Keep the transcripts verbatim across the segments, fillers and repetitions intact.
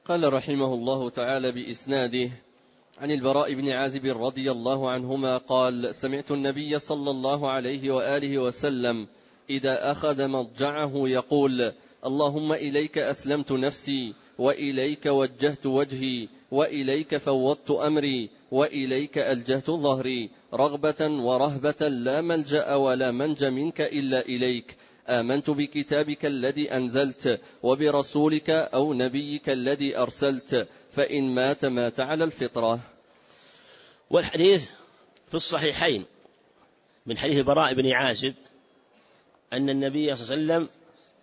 قال رحمه الله تعالى بإسناده عن البراء بن عازب رضي الله عنهما قال: سمعت النبي صلى الله عليه وآله وسلم إذا أخذ مضجعه يقول: اللهم إليك أسلمت نفسي، وإليك وجهت وجهي، وإليك فوضت أمري، وإليك ألجهت ظهري، رغبة ورهبة لا ملجأ ولا منج منك إلا إليك. آمنت بكتابك الذي أنزلت، وبرسولك أو نبيك الذي أرسلت، فإن مات مات على الفطرة. والحديث في الصحيحين من حديث البراء بن عازب أن النبي صلى الله عليه وسلم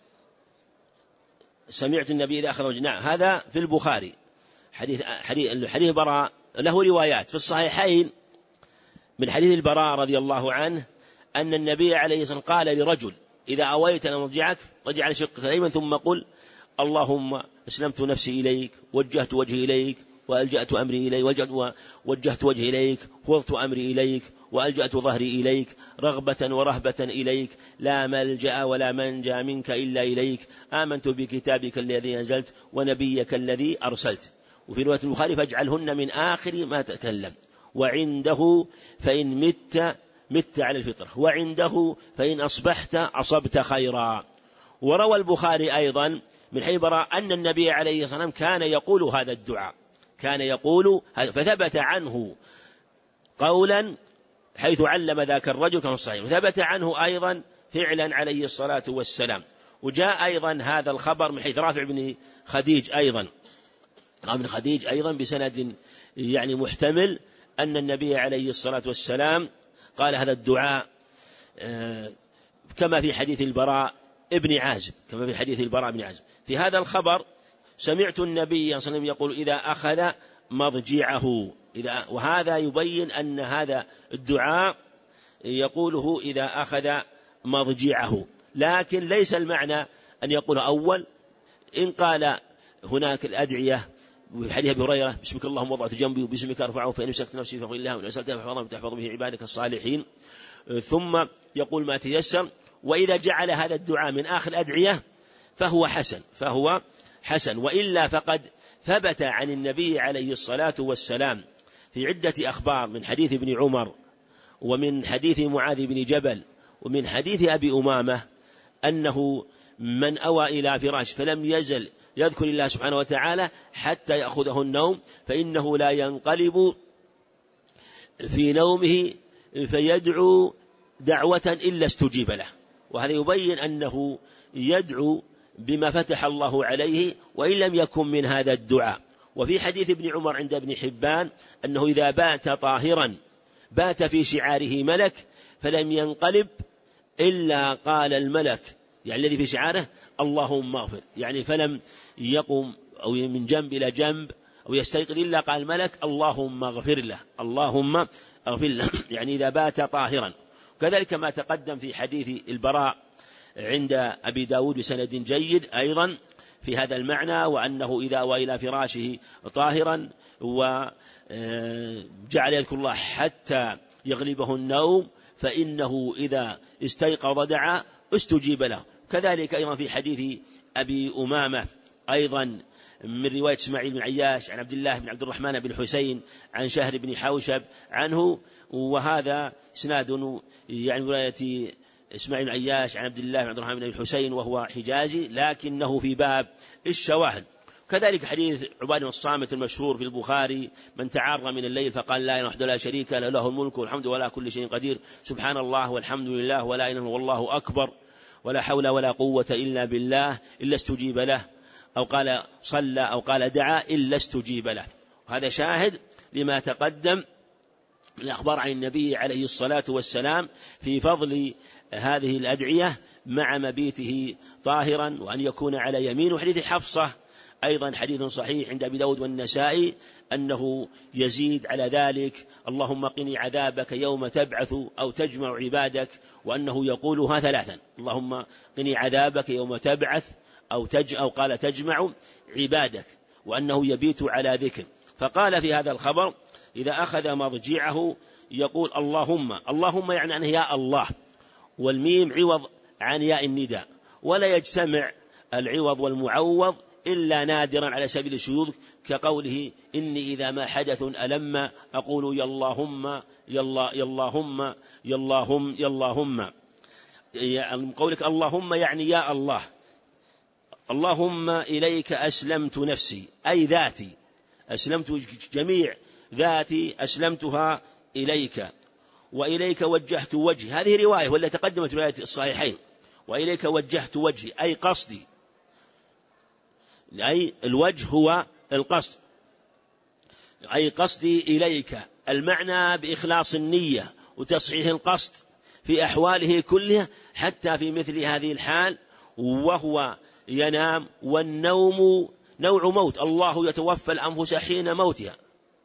سمعت النبي إذا أخرج نعم هذا في البخاري. حديث حديث حديث البراء له روايات في الصحيحين من حديث البراء رضي الله عنه أن النبي عليه الصلاة والسلام قال لرجل: إذا أويت مضجعك رجع على شقك الأيمن ثم قل: اللهم أسلمت نفسي إليك، وجهت وجهي إليك، وألجأت أمري إليك، وجهت, وجهت وجهي إليك، فوضت أمري إليك، وألجأت ظهري إليك، رغبة ورهبة إليك، لا ملجأ ولا منجى منك إلا إليك. آمنت بكتابك الذي أنزلت، ونبيك الذي أرسلت. وفي رواية البخاري: فاجعلهن من آخر ما تكلم. وعنده: فإن مت مت على الفطرة. وعنده: فإن أصبحت أصبت خيرا. وروى البخاري أيضا من حديث براء أن النبي عليه الصلاة والسلام كان يقول هذا الدعاء، كان يقول، فثبت عنه قولا حيث علم ذاك الرجل كما الصحيح، وثبت عنه أيضا فعلا عليه الصلاة والسلام. وجاء أيضا هذا الخبر من حيث رافع بن خديج أيضا رافع بن خديج أيضا بسند يعني محتمل أن النبي عليه الصلاة والسلام قال هذا الدعاء كما في حديث البراء ابن عازب كما في حديث البراء بن عازب. في هذا الخبر سمعت النبي صلى الله عليه وسلم يقول: إذا أخذ مضجعه، إذا وهذا يبين أن هذا الدعاء يقوله إذا أخذ مضجعه، لكن ليس المعنى أن يقول أول. إن قال هناك الأدعية في حديث أبي هريرة: باسمك اللهم وضعت جنبي وباسمك أرفعه، فإن مسكت نفسي فقل الله، وإن أسألت فحفظه تحفظ به عبادك الصالحين. ثم يقول ما تيسر. وإذا جعل هذا الدعاء من آخر الأدعية فهو حسن فهو حسن وإلا فقد ثبت عن النبي عليه الصلاة والسلام في عدة أخبار من حديث ابن عمر، ومن حديث معاذ بن جبل، ومن حديث أبي أمامة أنه من أوى إلى فراش فلم يزل يذكر الله سبحانه وتعالى حتى يأخذه النوم، فإنه لا ينقلب في نومه فيدعو دعوة إلا استجيب له. وهذا يبين أنه يدعو بما فتح الله عليه وإن لم يكن من هذا الدعاء. وفي حديث ابن عمر عند ابن حبان أنه إذا بات طاهرا بات في شعاره ملك فلم ينقلب إلا قال الملك يعني الذي في شعاره: اللهم اغفر، يعني فلم يقم أو من جنب إلى جنب أو يستيقظ إلا قال الملك: اللهم اغفر له اللهم اغفر له يعني إذا بات طاهرا. كذلك ما تقدم في حديث البراء عند أبي داود بسند جيد أيضا في هذا المعنى، وأنه إذا أوى إلى فراشه طاهرا وجعل يذكر الله حتى يغلبه النوم فإنه إذا استيقظ دعا استجيب له. كذلك أيضا في حديث أبي أمامة أيضا من رواية إسماعيل بن عياش عن عبد الله بن عبد الرحمن بن حسين عن شهر بن حوشب عنه، وهذا إسناد يعني رواية إسماعيل بن عياش عن عبد الله بن عبد الرحمن بن حسين وهو حجازي لكنه في باب الشواهد. كذلك حديث عبادة بن الصامت المشهور في البخاري: من تعار من الليل فقال لا إله وحده لا شريك له له الملك والحمد ولا كل شيء قدير، سبحان الله والحمد لله ولا إله والله أكبر ولا حول ولا قوة إلا بالله إلا استجيب له، أو قال صلى أو قال دعا إلا استجيب له. هذا شاهد لما تقدم من الأخبار عن النبي عليه الصلاة والسلام في فضل هذه الأدعية مع مبيته طاهرا وأن يكون على يمين. وحديث حفصة أيضا حديث صحيح عند أبي داود والنسائي أنه يزيد على ذلك: اللهم قني عذابك يوم تبعث أو تجمع عبادك، وأنه يقولها ثلاثا: اللهم قني عذابك يوم تبعث أو, تج أو قال تجمع عبادك، وأنه يبيت على ذكر. فقال في هذا الخبر: إذا أخذ مضجعه يقول اللهم، اللهم يعني أنه يا الله، والميم عوض عن ياء النداء، ولا يجتمع العوض والمعوض إلا نادرا على سبيل الشذوذ، كقوله إني إذا ما حدث ألم أقول يا اللهم يا الله يا اللهم يا اللهم يا اللهم. قولك اللهم يعني يا الله، اللهم إليك أسلمت نفسي أي ذاتي، أسلمت جميع ذاتي أسلمتها إليك، وإليك وجهت وجهي. هذه رواية ولا تقدمت رواية الصحيحين، وإليك وجهت وجهي أي قصدي، أي الوجه هو القصد، أي قصدي إليك. المعنى بإخلاص النية وتصحيح القصد في أحواله كلها، حتى في مثل هذه الحال وهو ينام، والنوم نوع موت، الله يتوفى الأنفس حين موتها،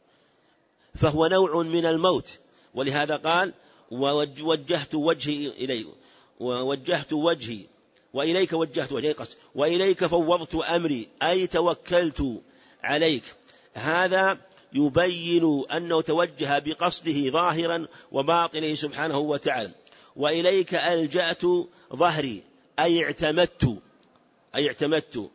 فهو نوع من الموت. ولهذا قال ووجهت وجهي إليك، ووجهت وجهي وإليك وجهت وجهي قصد، وإليك فوضت أمري أي توكلت عليك. هذا يبين أنه توجه بقصده ظاهرا وباطنه سبحانه وتعالى. وإليك ألجأت ظهري أي اعتمدت أي اعتمدت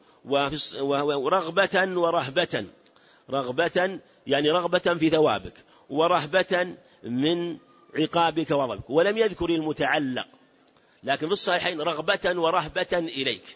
ورغبة ورهبة، رغبة يعني رغبة في ثوابك، ورهبة من عقابك وغضبك. ولم يذكر المتعلق، لكن في الصحيحين رغبة ورهبة إليك،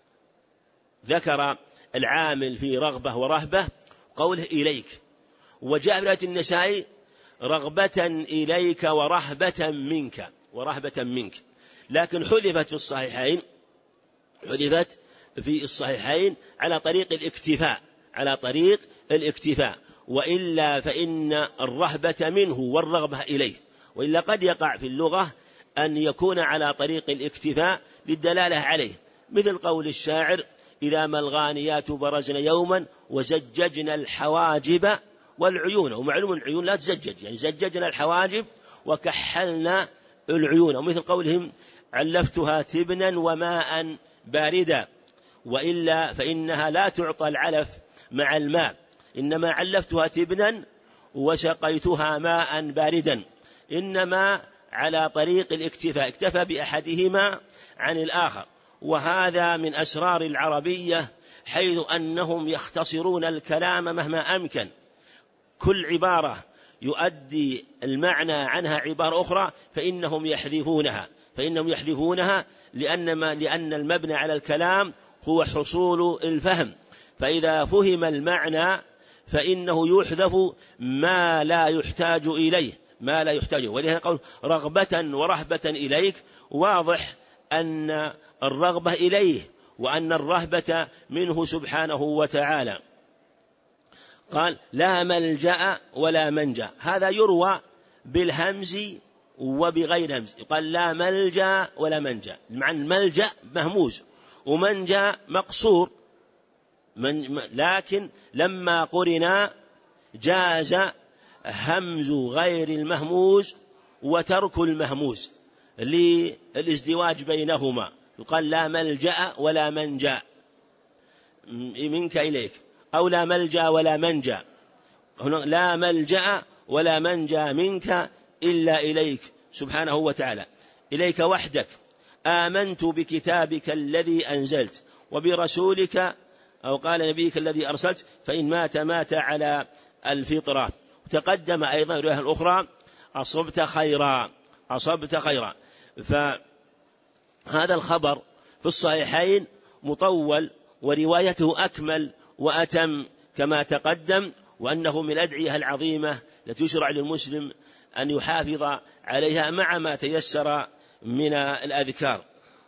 ذكر العامل في رغبة ورهبة قوله إليك. وجاء في رواية النسائي رغبة إليك ورهبة منك ورهبة منك، لكن حذفت في الصحيحين حذفت في الصحيحين على طريق الاكتفاء على طريق الاكتفاء وإلا فإن الرهبة منه والرغبة إليه. وإلا قد يقع في اللغة أن يكون على طريق الاكتفاء للدلالة عليه، مثل قول الشاعر إذا ما الغانيات برزن يوما وزججنا الحواجب والعيون. ومعلوم العيون لا تزجج، يعني زججنا الحواجب وكحلنا العيون. ومثل قولهم علفتها تبنا وماء باردا، وإلا فإنها لا تعطى العلف مع الماء، إنما علفتها تبنا وسقيتها ماء باردا، إنما على طريق الاكتفاء، اكتفى بأحدهما عن الآخر. وهذا من أسرار العربية، حيث أنهم يختصرون الكلام مهما أمكن، كل عبارة يؤدي المعنى عنها عبارة أخرى فإنهم يحذفونها فإنهم يحذفونها لأن ما لأن المبنى على الكلام هو حصول الفهم، فإذا فهم المعنى فإنه يحذف ما لا يحتاج إليه ما لا يحتاجه. ولهذا قول رغبة ورهبة إليك، واضح أن الرغبة إليه وأن الرهبة منه سبحانه وتعالى. قال لا ملجأ ولا منجا، هذا يروى بالهمز وبغير همز، قال لا ملجأ ولا منجا، مع الملجأ مهموز ومنجا مقصور، من لكن لما قرنا جاز همز غير المهموز وترك المهموز للازدواج بينهما، يقال لا ملجأ ولا منجا منك إليك، أو لا ملجأ ولا منجا، هنا لا ملجأ ولا منجا منك إلا إليك سبحانه وتعالى، إليك وحدك آمنت بكتابك الذي أنزلت وبرسولك، أو قال نبيك الذي أرسلت، فإن مات مات على الفطرة. وتقدم أيضا رواية الأخرى أصبت خيرا أصبت خيرا. فهذا الخبر في الصحيحين مطول، وروايته أكمل وأتم كما تقدم، وأنه من الأدعية العظيمة التي يشرع للمسلم أن يحافظ عليها مع ما تيسر من الأذكار.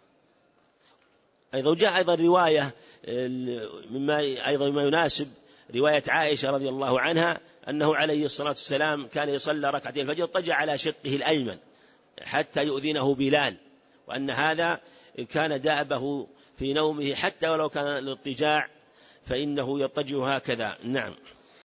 أيضا جاء أيضا رواية مما أيضا ما يناسب رواية عائشة رضي الله عنها أنه عليه الصلاة والسلام كان يصلى ركعتين الفجر اضطجع على شقه الأيمن حتى يؤذنه بلال، وأن هذا كان دأبه في نومه، حتى ولو كان الاضطجاع فإنه يضطجع هكذا. نعم.